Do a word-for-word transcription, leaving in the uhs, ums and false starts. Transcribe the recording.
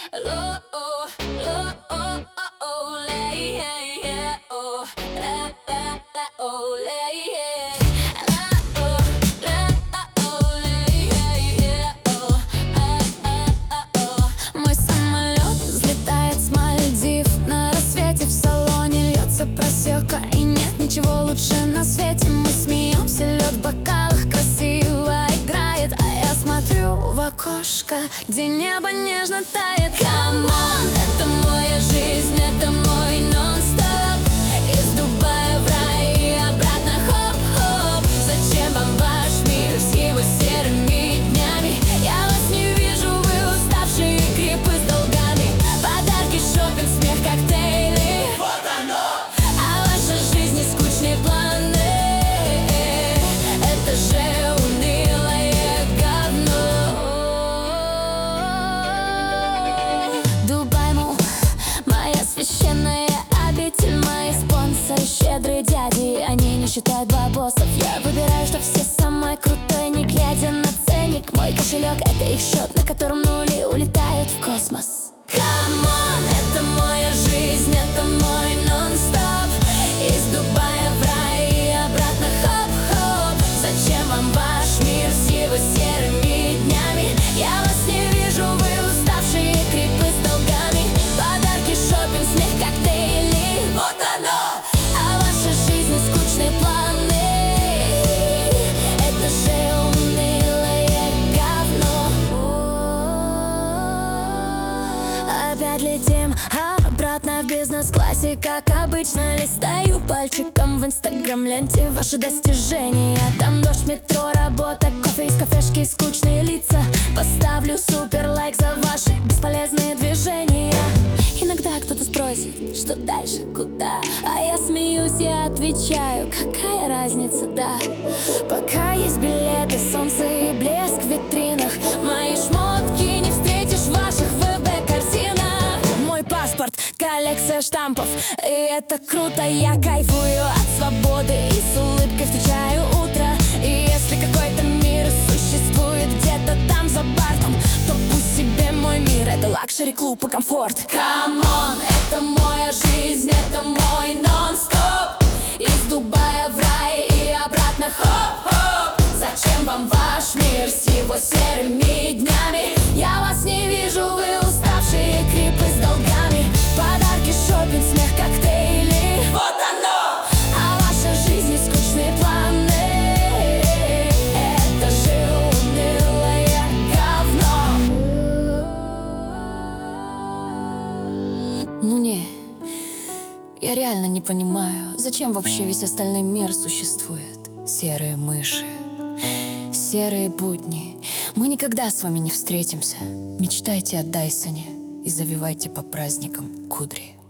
Oh, oh, oh, oh, oh, lay, yeah, yeah, oh, la, la, la, oh, lay, yeah. La, oh, la, la, oh, lay, yeah, yeah, oh, ah, ah, а, oh. Мой самолет взлетает с Мальдив. На рассвете в салоне льется просека. И нет ничего лучше на свете. Мы смеемся, лед в бокалах красиво играет. А я смотрю в окошко, где небо нежно тает. Come on, это моя жизнь, это мой нон-стоп. Из Дубая в рай и обратно хоп-хоп. Зачем вам ваш мир с его серыми днями? Я вас не вижу, вы уставшие крипы с долгами. Подарки, шопинг, смех, коктейли. Вот оно! А ваша жизнь не скучные планы. Это же унылое говно. Дубай, мол, моя священная обитель. Мои спонсоры щедрые дяди, они не считают бабосов. Я выбираю, что все самое крутое, не глядя на ценник. Мой кошелек — это их счет, на котором нули улетают в космос. Come on, это моя жизнь, это мой нон-стоп. Из Дубая в рай и обратно хоп-хоп. Зачем вам ваш мир с его серыми днями? Я вас не вижу, вы уставшие крипы с долгами. Подарки, шопинг, смех, коктейли. Вот оно! А ваша жизнь — скучные планы. Это же унылое говно. Опять летим обратно в бизнес-классе. Как обычно, листаю пальчиком в инстаграм-ленте ваши достижения. Там дождь, метро, работа, кофе из кафешки, скучные лица. Поставлю супер лайк за ваши бесполезные движения. Иногда кто-то спросит, что дальше, куда? А я смеюсь и отвечаю, какая разница, да? Пока есть билеты, солнце и блеск в витринах. Мои шмотки не встретишь в ваших ВБ-корзинах. Мой паспорт — коллекция штампов. И это круто, я кайфую от свободы и с улыбкой встречаю утро. И если какой-то мир существует где-то там за бортом, то пусть себе мой мир — это лакшери-клуб и комфорт. Come on, это моя жизнь, это мой нон-стоп. Из Дубая в рай и обратно хоп-хоп. Зачем вам ваш мир с его серыми днями? Я вас не вижу, вы уставшие крипы с долгами. Подарки, шопинг, смех, коктейли. Вот оно! А ваша жизнь — скучные планы. Это же унылое говно. Ну не, я реально не понимаю, зачем вообще весь остальной мир существует. Серые мыши, серые будни. Мы никогда с вами не встретимся. Мечтайте о Дайсоне и завивайте по праздникам кудри.